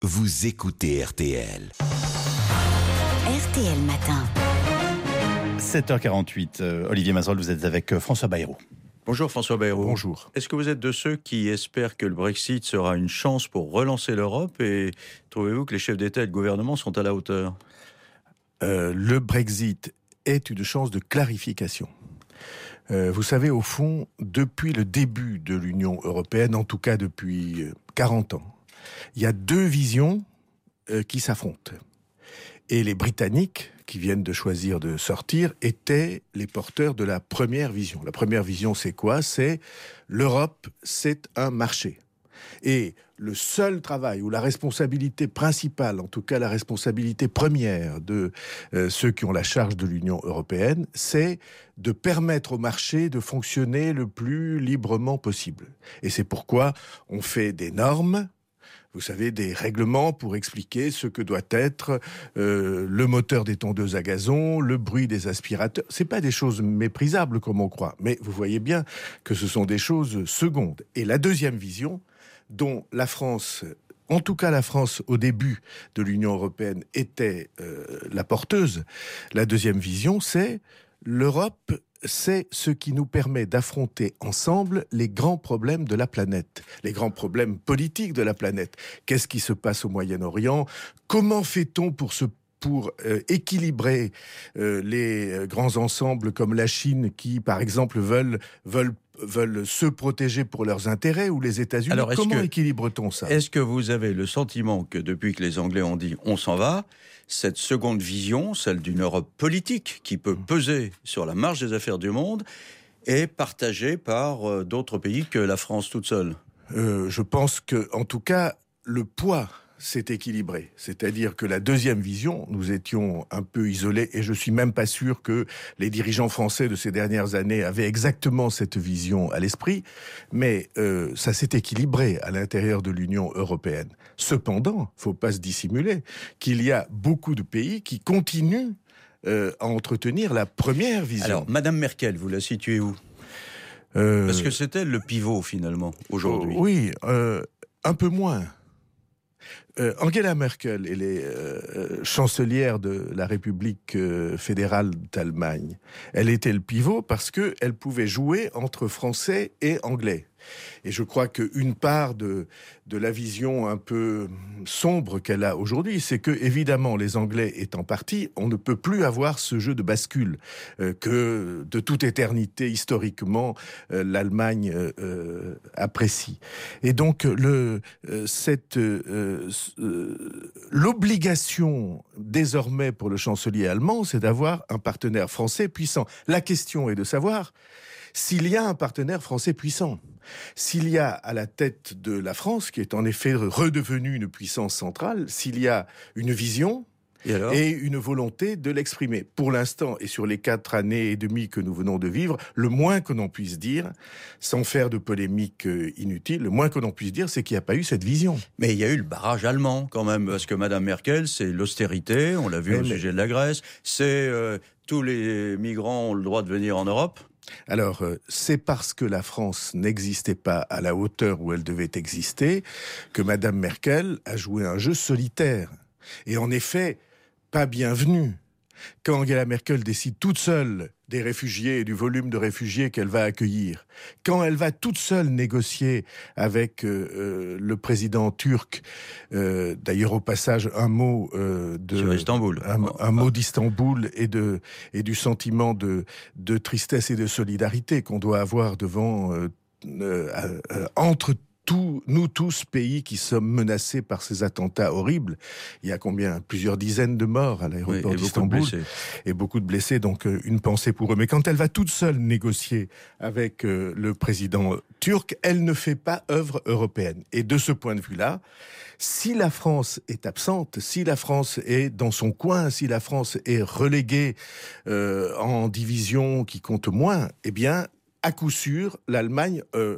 Vous écoutez RTL. RTL Matin. 7h48, Olivier Mazerolles, vous êtes avec François Bayrou. Bonjour François Bayrou. Bonjour. Est-ce que vous êtes de ceux qui espèrent que le Brexit sera une chance pour relancer l'Europe et trouvez-vous que les chefs d'État et de gouvernement sont à la hauteur ? Le Brexit est une chance de clarification. Vous savez, au fond, depuis le début de l'Union européenne, en tout cas depuis 40 ans, il y a deux visions qui s'affrontent. Et les Britanniques, qui viennent de choisir de sortir, étaient les porteurs de la première vision. La première vision, c'est quoi ? C'est l'Europe, c'est un marché. Et le seul travail, ou la responsabilité principale, en tout cas la responsabilité première de ceux qui ont la charge de l'Union européenne, c'est de permettre au marché de fonctionner le plus librement possible. Et c'est pourquoi on fait des normes, vous savez, des règlements pour expliquer ce que doit être le moteur des tondeuses à gazon, le bruit des aspirateurs. C'est pas des choses méprisables comme on croit, mais vous voyez bien que ce sont des choses secondes. Et la deuxième vision, dont la France, en tout cas la France au début de l'Union européenne, était la porteuse, la deuxième vision, c'est l'Europe, c'est ce qui nous permet d'affronter ensemble les grands problèmes de la planète, les grands problèmes politiques de la planète. Qu'est-ce qui se passe au Moyen-Orient ? Comment fait-on pour équilibrer les grands ensembles comme la Chine qui, par exemple, veulent se protéger pour leurs intérêts, ou les États-Unis ? Alors, comment équilibre-t-on ça ? Est-ce que vous avez le sentiment que depuis que les Anglais ont dit « on s'en va », cette seconde vision, celle d'une Europe politique qui peut peser sur la marche des affaires du monde, est partagée par d'autres pays que la France toute seule ? Je pense que, en tout cas, le poids s'est équilibré. C'est-à-dire que la deuxième vision, nous étions un peu isolés, et je suis même pas sûr que les dirigeants français de ces dernières années avaient exactement cette vision à l'esprit, mais ça s'est équilibré à l'intérieur de l'Union européenne. Cependant, faut pas se dissimuler qu'il y a beaucoup de pays qui continuent à entretenir la première vision. Alors, Madame Merkel, vous la situez où ? Parce que c'est elle le pivot, finalement, aujourd'hui. Oui, un peu moins. Angela Merkel, elle est chancelière de la République fédérale d'Allemagne. Elle était le pivot parce que elle pouvait jouer entre français et anglais. Et je crois qu'une part de la vision un peu sombre qu'elle a aujourd'hui, c'est que, évidemment, les Anglais étant partis, on ne peut plus avoir ce jeu de bascule que, de toute éternité, historiquement, l'Allemagne apprécie. Et donc, l'obligation, désormais, pour le chancelier allemand, c'est d'avoir un partenaire français puissant. La question est de savoir s'il y a un partenaire français puissant. S'il y a à la tête de la France, qui est en effet redevenue une puissance centrale, s'il y a une vision et une volonté de l'exprimer. Pour l'instant, et sur les 4 années et demie que nous venons de vivre, le moins que l'on puisse dire, sans faire de polémique inutile, le moins que l'on puisse dire, c'est qu'il n'y a pas eu cette vision. Mais il y a eu le barrage allemand, quand même, parce que Madame Merkel, c'est l'austérité, on l'a vu au sujet de la Grèce, c'est tous les migrants ont le droit de venir en Europe. Alors, c'est parce que la France n'existait pas à la hauteur où elle devait exister que Madame Merkel a joué un jeu solitaire. Et en effet, pas bienvenu. Quand Angela Merkel décide toute seule des réfugiés et du volume de réfugiés qu'elle va accueillir, quand elle va toute seule négocier avec le président turc, d'ailleurs au passage un mot sur Istanbul, un mot d'Istanbul et du sentiment de tristesse et de solidarité qu'on doit avoir devant entre nous tous, pays qui sommes menacés par ces attentats horribles. Il y a combien ? Plusieurs dizaines de morts à l'aéroport d'Istanbul. Et beaucoup de blessés, donc une pensée pour eux. Mais quand elle va toute seule négocier avec le président turc, elle ne fait pas œuvre européenne. Et de ce point de vue-là, si la France est absente, si la France est dans son coin, si la France est reléguée en division qui compte moins, eh bien, à coup sûr, l'Allemagne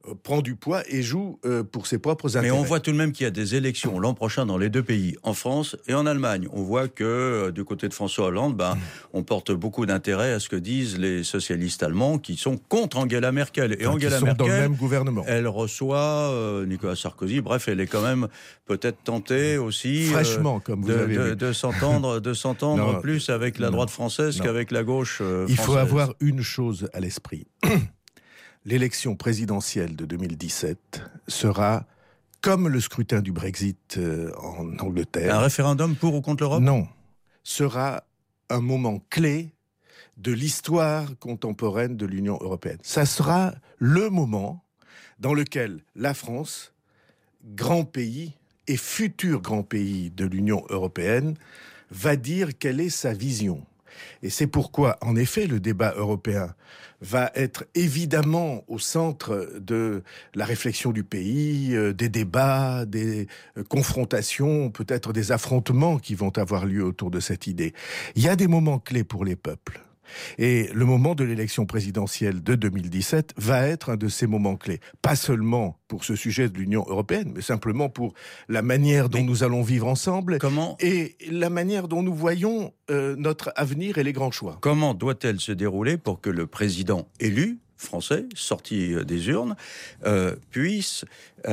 prend du poids et joue pour ses propres intérêts. Mais on voit tout de même qu'il y a des élections l'an prochain dans les deux pays, en France et en Allemagne. On voit que du côté de François Hollande, on porte beaucoup d'intérêt à ce que disent les socialistes allemands qui sont contre Angela Merkel. Et Angela sont Merkel, dans le même gouvernement. Elle reçoit Nicolas Sarkozy. Bref, elle est quand même peut-être tentée aussi fraîchement, comme vous avez vu. de s'entendre plus avec la droite française qu'avec la gauche française. Il faut avoir une chose à l'esprit. L'élection présidentielle de 2017 sera comme le scrutin du Brexit en Angleterre. Un référendum pour ou contre l'Europe ? Non, sera un moment clé de l'histoire contemporaine de l'Union européenne. Ça sera le moment dans lequel la France, grand pays et futur grand pays de l'Union européenne, va dire quelle est sa vision. Et c'est pourquoi, en effet, le débat européen va être évidemment au centre de la réflexion du pays, des débats, des confrontations, peut-être des affrontements qui vont avoir lieu autour de cette idée. Il y a des moments clés pour les peuples. Et le moment de l'élection présidentielle de 2017 va être un de ces moments clés. Pas seulement pour ce sujet de l'Union européenne, mais simplement pour la manière dont nous allons vivre ensemble et la manière dont nous voyons notre avenir et les grands choix. Comment doit-elle se dérouler pour que le président élu, français, sorti des urnes, puisse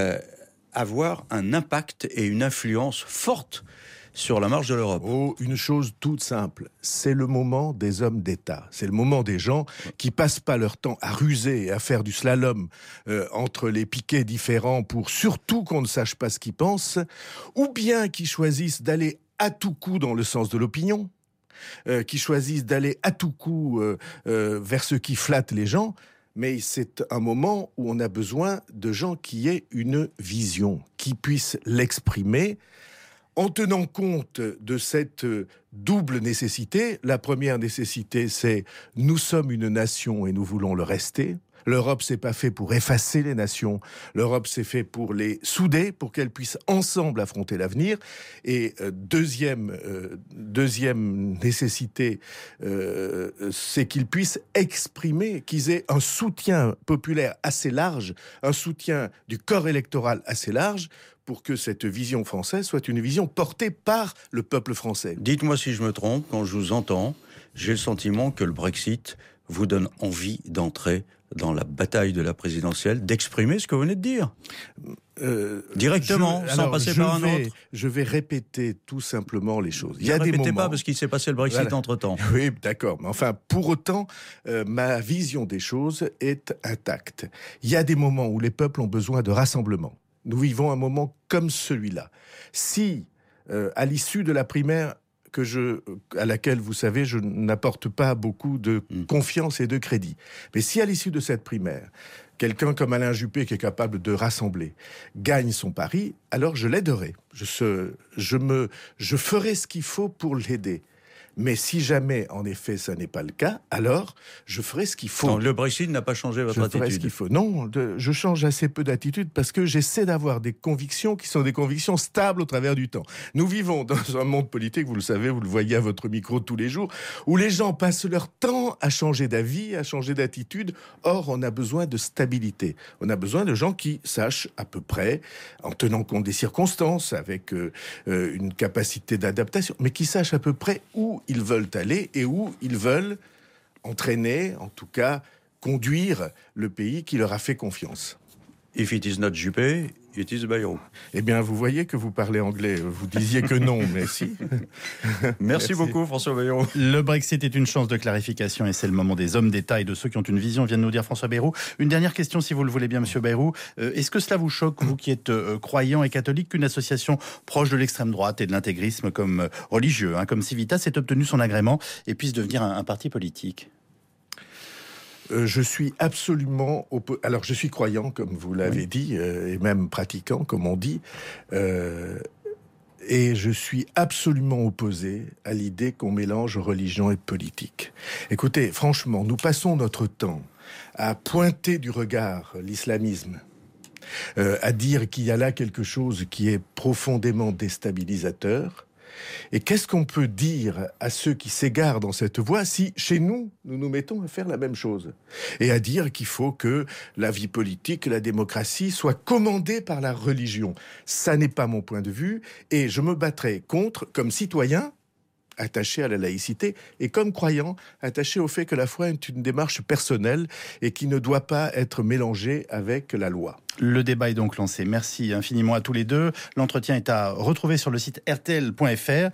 avoir un impact et une influence forte sur la marche de l'Europe? Une chose toute simple, c'est le moment des hommes d'État. C'est le moment des gens qui passent pas leur temps à ruser et à faire du slalom entre les piquets différents pour surtout qu'on ne sache pas ce qu'ils pensent, ou bien qui choisissent d'aller à tout coup dans le sens de l'opinion, qui choisissent d'aller à tout coup vers ce qui flatte les gens. Mais c'est un moment où on a besoin de gens qui aient une vision, qui puissent l'exprimer, en tenant compte de cette double nécessité. La première nécessité, c'est nous sommes une nation et nous voulons le rester. L'Europe, c'est pas fait pour effacer les nations. L'Europe, c'est fait pour les souder, pour qu'elles puissent ensemble affronter l'avenir. Et deuxième nécessité, c'est qu'ils puissent exprimer, qu'ils aient un soutien populaire assez large, un soutien du corps électoral assez large, pour que cette vision française soit une vision portée par le peuple français. Dites-moi si je me trompe, quand je vous entends, j'ai le sentiment que le Brexit vous donne envie d'entrer dans la bataille de la présidentielle, d'exprimer ce que vous venez de dire. Directement, sans passer par un autre. Je vais répéter tout simplement les choses. Ne répétez pas parce qu'il s'est passé le Brexit entre-temps. Oui, d'accord. Mais enfin, pour autant, ma vision des choses est intacte. Il y a des moments où les peuples ont besoin de rassemblement. Nous vivons un moment comme celui-là. Si, à l'issue de la primaire à laquelle, vous savez, je n'apporte pas beaucoup de confiance et de crédit, mais si à l'issue de cette primaire, quelqu'un comme Alain Juppé, qui est capable de rassembler, gagne son pari, alors je l'aiderai. Je ferai ce qu'il faut pour l'aider. Mais si jamais, en effet, ça n'est pas le cas, alors je ferai ce qu'il faut. Donc, le Brexit n'a pas changé votre attitude? Je ferai ce qu'il faut. Non, je change assez peu d'attitude parce que j'essaie d'avoir des convictions qui sont des convictions stables au travers du temps. Nous vivons dans un monde politique, vous le savez, vous le voyez à votre micro tous les jours, où les gens passent leur temps à changer d'avis, à changer d'attitude. Or, on a besoin de stabilité. On a besoin de gens qui sachent à peu près, en tenant compte des circonstances, avec une capacité d'adaptation, mais qui sachent à peu près où ils veulent aller et où ils veulent entraîner, en tout cas, conduire le pays qui leur a fait confiance. If it is not Juppé, it is Bayrou. Eh bien, vous voyez que vous parlez anglais. Vous disiez que non, mais si. Merci beaucoup, François Bayrou. Le Brexit est une chance de clarification et c'est le moment des hommes d'État et de ceux qui ont une vision, vient de nous dire François Bayrou. Une dernière question, si vous le voulez bien, Monsieur Bayrou. Est-ce que cela vous choque, vous qui êtes croyant et catholique, qu'une association proche de l'extrême droite et de l'intégrisme comme religieux, comme Civitas, ait obtenu son agrément et puisse devenir un parti politique ? Je suis absolument... Alors, je suis croyant, comme vous l'avez dit, et même pratiquant, comme on dit, et je suis absolument opposé à l'idée qu'on mélange religion et politique. Écoutez, franchement, nous passons notre temps à pointer du regard l'islamisme, à dire qu'il y a là quelque chose qui est profondément déstabilisateur, Et qu'est-ce qu'on peut dire à ceux qui s'égarent dans cette voie si, chez nous, nous nous mettons à faire la même chose? Et à dire qu'il faut que la vie politique, la démocratie soit commandée par la religion. Ça n'est pas mon point de vue, et je me battrai contre, comme citoyen, attaché à la laïcité, et comme croyant, attaché au fait que la foi est une démarche personnelle et qui ne doit pas être mélangée avec la loi. Le débat est donc lancé. Merci infiniment à tous les deux. L'entretien est à retrouver sur le site rtl.fr.